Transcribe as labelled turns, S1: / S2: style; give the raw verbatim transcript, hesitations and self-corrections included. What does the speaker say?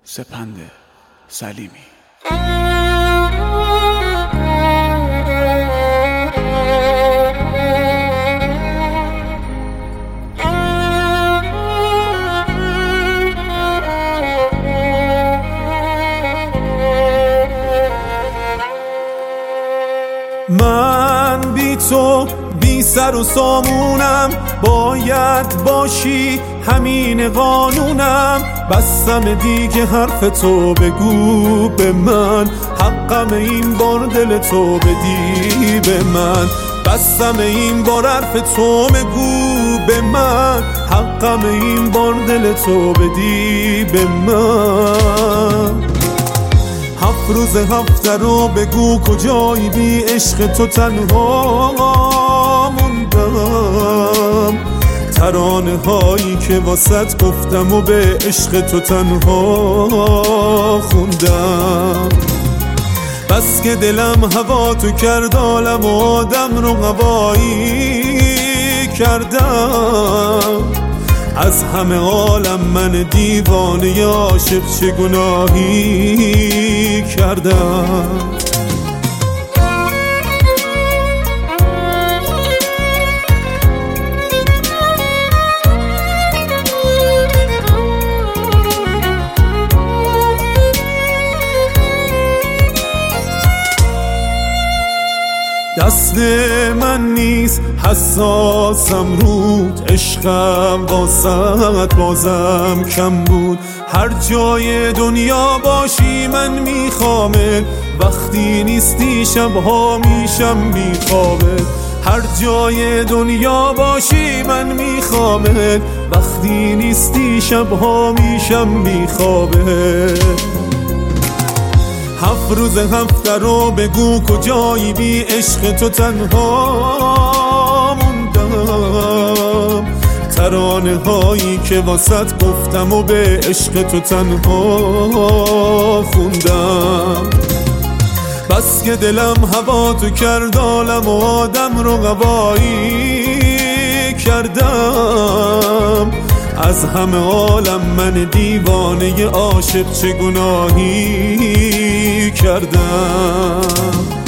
S1: سپند سلیمی.
S2: من بی تو بی سر و سامونم، باید باشی همین قانونم. بستم دیگه حرف تو بگو به من، حقم این بار دل تو بدی به من. بستم این بار حرف تو بگو به من، حقم این بار دل تو بدی به من. هفت روز هفته رو بگو کجایی، بی عشق تو تنها موندم. ترانه هایی که واسط گفتم و به عشق تو تنها خوندم. بس که دلم هوا تو کرد، عالم و آدم رو هوایی کردم. از همه عالم من دیوانه عاشق چه گناهی کردم. دست من نیست حساسم رود، عشقم واسط بازم کم بود. هر جای دنیا باشی من میخوامت، وقتی نیستی شبها میشم بیخوابت. هر جای دنیا باشی من میخوامت، وقتی نیستی شبها میشم بیخوابت. هفت روز هفته رو بگو کجایی، بی عشق تو تنها موندم. ترانه هایی که واسط گفتم و به عشق تو تنها خوندم. بس که دلم هوا تو کرد، عالم و آدم رو هوایی کردم. از همه عالم من دیوانه عاشق چه گناهی کردم.